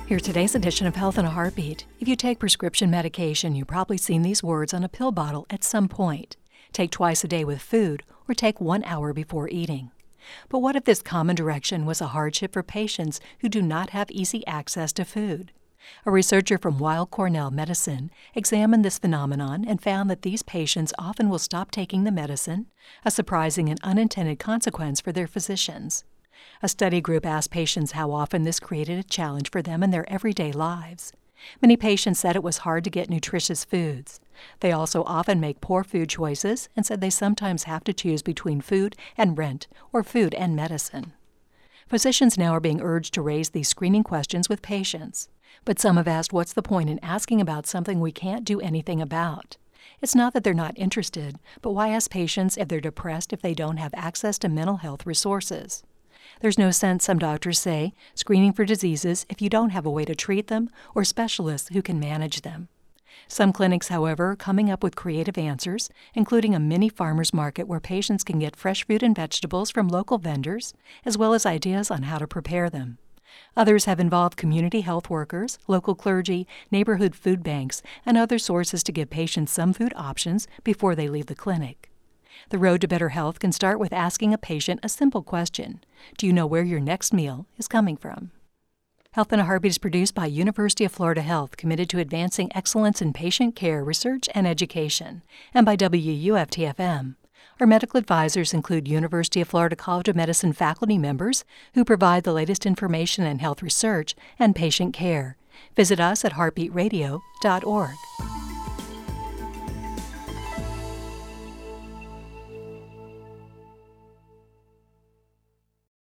Here's today's edition of Health in a Heartbeat. If you take prescription medication, you've probably seen these words on a pill bottle at some point. Take twice a day with food, or take 1 hour before eating. But what if this common direction was a hardship for patients who do not have easy access to food? A researcher from Weill Cornell Medicine examined this phenomenon and found that these patients often will stop taking the medicine, a surprising and unintended consequence for their physicians. A study group asked patients how often this created a challenge for them in their everyday lives. Many patients said it was hard to get nutritious foods. They also often make poor food choices and said they sometimes have to choose between food and rent or food and medicine. Physicians now are being urged to raise these screening questions with patients. But some have asked what's the point in asking about something we can't do anything about? It's not that they're not interested, but why ask patients if they're depressed if they don't have access to mental health resources? There's no sense, some doctors say, screening for diseases if you don't have a way to treat them or specialists who can manage them. Some clinics, however, are coming up with creative answers, including a mini farmers market where patients can get fresh fruit and vegetables from local vendors, as well as ideas on how to prepare them. Others have involved community health workers, local clergy, neighborhood food banks, and other sources to give patients some food options before they leave the clinic. The road to better health can start with asking a patient a simple question. Do you know where your next meal is coming from? Health in a Heartbeat is produced by University of Florida Health, committed to advancing excellence in patient care, research, and education, and by WUFT-FM. Our medical advisors include University of Florida College of Medicine faculty members who provide the latest information in health research and patient care. Visit us at heartbeatradio.org.